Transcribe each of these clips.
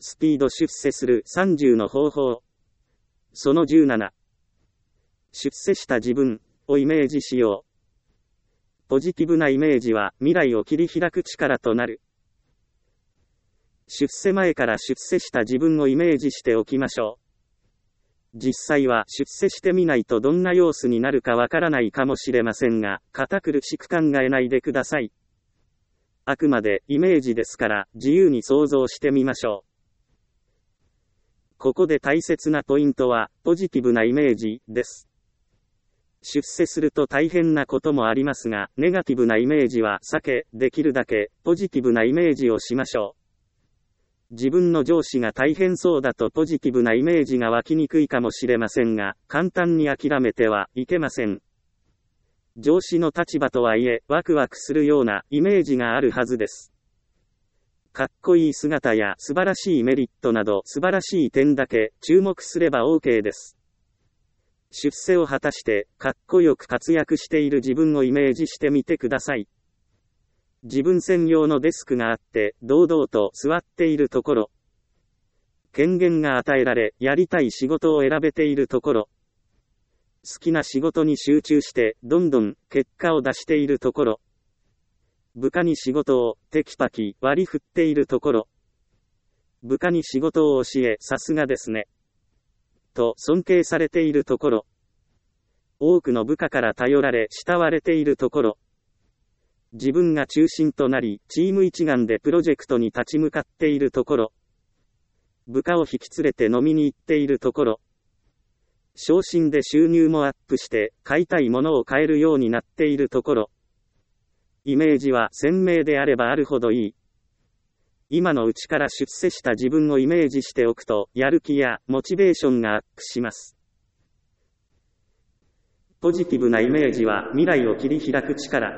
スピード出世する30の方法。その17。出世した自分をイメージしよう。ポジティブなイメージは未来を切り開く力となる。出世前から出世した自分をイメージしておきましょう。実際は出世してみないとどんな様子になるかわからないかもしれませんが、堅苦しく考えないでください。あくまでイメージですから自由に想像してみましょう。ここで大切なポイントは、ポジティブなイメージです。出世すると大変なこともありますが、ネガティブなイメージは避け、できるだけポジティブなイメージをしましょう。自分の上司が大変そうだとポジティブなイメージが湧きにくいかもしれませんが、簡単に諦めてはいけません。上司の立場とはいえ、ワクワクするようなイメージがあるはずです。かっこいい姿や素晴らしいメリットなど素晴らしい点だけ注目すれば OK です。出世を果たしてかっこよく活躍している自分をイメージしてみてください。自分専用のデスクがあって堂々と座っているところ。権限が与えられやりたい仕事を選べているところ。好きな仕事に集中してどんどん結果を出しているところ。部下に仕事をテキパキ割り振っているところ。部下に仕事を教え、さすがですね。と尊敬されているところ。多くの部下から頼られ慕われているところ。自分が中心となり、チーム一丸でプロジェクトに立ち向かっているところ。部下を引き連れて飲みに行っているところ。昇進で収入もアップして、買いたいものを買えるようになっているところ。イメージは鮮明であればあるほどいい。今のうちから出世した自分をイメージしておくと、やる気やモチベーションがアップします。ポジティブなイメージは未来を切り開く力。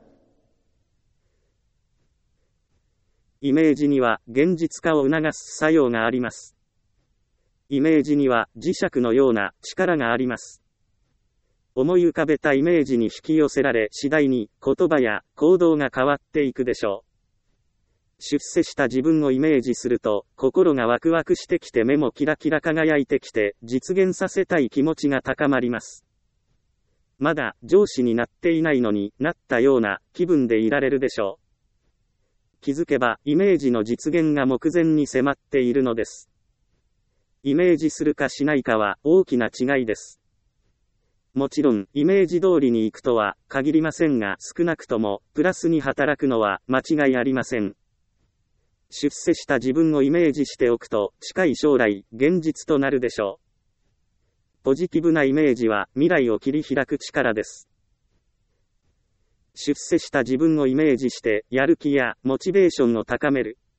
イメージには現実化を促す作用があります。イメージには磁石のような力があります。思い浮かべたイメージに引き寄せられ次第に言葉や行動が変わっていくでしょう。出世した自分をイメージすると心がワクワクしてきて目もキラキラ輝いてきて実現させたい気持ちが高まります。まだ上司になっていないのになったような気分でいられるでしょう。気づけばイメージの実現が目前に迫っているのです。イメージするかしないかは大きな違いです。もちろん、イメージ通りに行くとは限りませんが、少なくとも、プラスに働くのは間違いありません。出世した自分をイメージしておくと、近い将来、現実となるでしょう。ポジティブなイメージは、未来を切り開く力です。出世した自分をイメージして、やる気やモチベーションを高める。